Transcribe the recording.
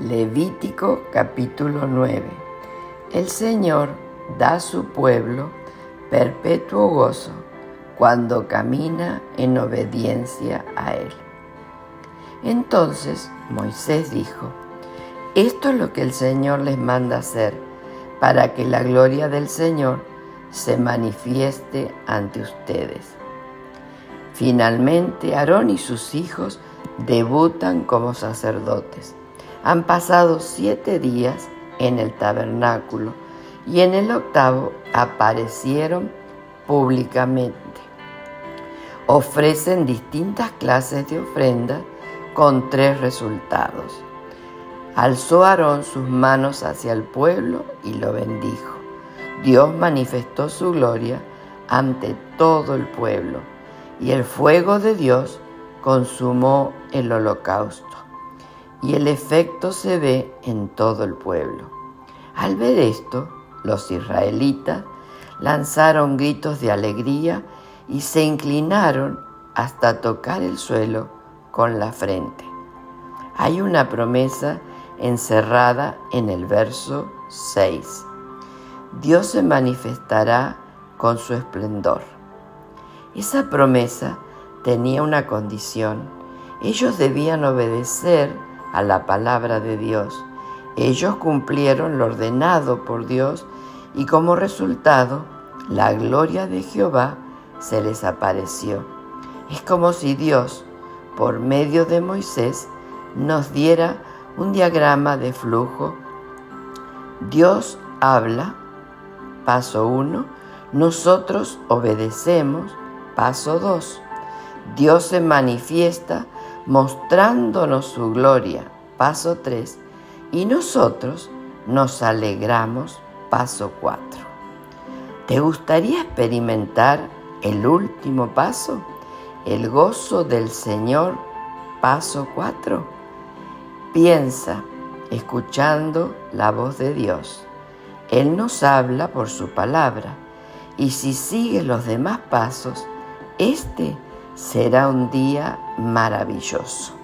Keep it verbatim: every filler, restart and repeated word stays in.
Levítico capítulo nueve. El Señor da a su pueblo perpetuo gozo cuando camina en obediencia a Él. Entonces Moisés dijo: esto es lo que el Señor les manda hacer para que la gloria del Señor se manifieste ante ustedes. Finalmente, Aarón y sus hijos debutan como sacerdotes. Han pasado siete días en el tabernáculo y en el octavo aparecieron públicamente. Ofrecen distintas clases de ofrendas con tres resultados. Alzó Aarón sus manos hacia el pueblo y lo bendijo. Dios manifestó su gloria ante todo el pueblo, y el fuego de Dios consumó el holocausto. Y el efecto se ve en todo el pueblo. Al ver esto, los israelitas lanzaron gritos de alegría y se inclinaron hasta tocar el suelo con la frente. Hay una promesa encerrada en el verso seis. Dios se manifestará con su esplendor. Esa promesa tenía una condición. Ellos debían obedecer a la palabra de Dios. Ellos cumplieron lo ordenado por Dios y como resultado, la gloria de Jehová se les apareció. Es como si Dios, por medio de Moisés, nos diera un diagrama de flujo. Dios habla, paso uno. Nosotros obedecemos, paso dos. Dios se manifiesta mostrándonos su gloria, paso tres. Y nosotros nos alegramos, paso cuatro. ¿Te gustaría experimentar el último paso? El gozo del Señor, paso cuatro. Piensa, escuchando la voz de Dios. Él nos habla por su palabra, y si sigues los demás pasos, este será un día maravilloso.